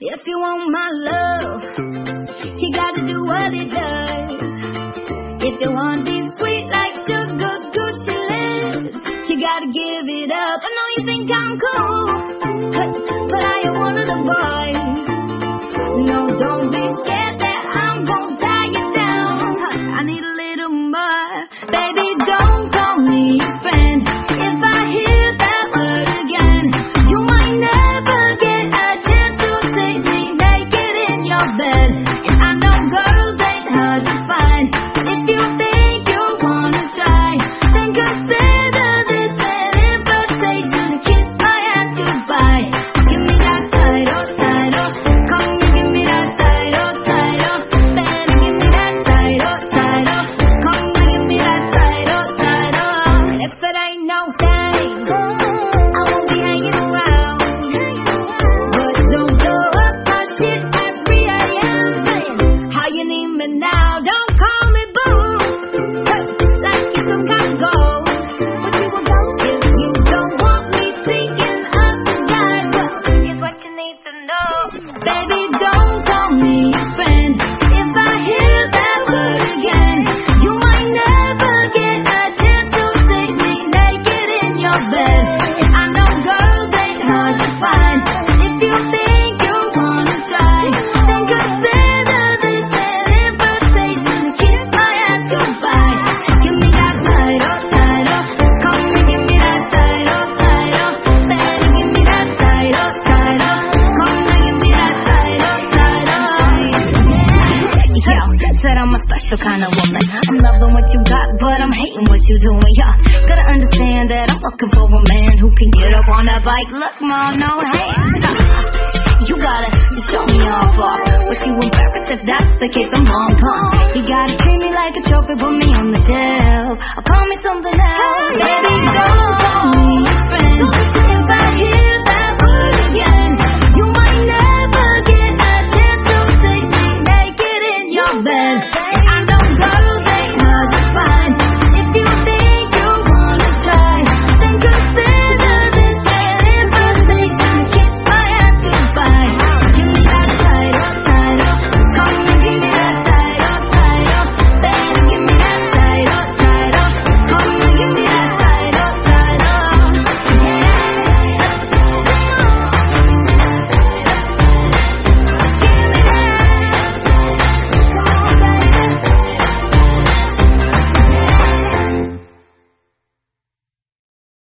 If you want my love, you gotta do what it does. If you want these sweet like sugar Gucci lips, you gotta give it up. I know you think I'm cool, but I am one of the boys. No, don't be scared that I'm gonna tie you down. I need a little more. Baby, don't call me your friend. If I hear that word again, you might never get a chance to see me naked in your bed. And I know girls ain't hard to find, but if you think you wanna try, then consider this an invitation to kiss my ass goodbye. Give me that title, title. Come and give me that title, title. Better give me that title, title. Come and give me that title, title. And if it ain't no thing, I won't be hanging around. But don't blow up my shit at 3 a.m. saying how you need me now. Don't call me boo, like you're some kind of ghost. If you don't want me seeking other guys, well, here's what you need to know. Baby, don't call me your friend. If I hear that word again, you might never get a chance to see me naked in your bed. And I know girls ain't hard to find, but if you think you wanna try, then consider this an invitation to kiss my ass goodbye. Give me that title, title. Come and give me that title, title. Better give me that title, title. Come and give me that title, title. Yo, said I'm a special kind of woman. I'm loving what you got, but I'm hating what you doing. Yeah, gotta understand that I'm looking for a man who can get up on that bike. Look, ma, no hands. You gotta just show me off. But you embarrassed if that's the case, I'm long gone. You gotta treat me like a trophy, put me on the shelf, or call me something else. Baby, don't call me your friend. If I hear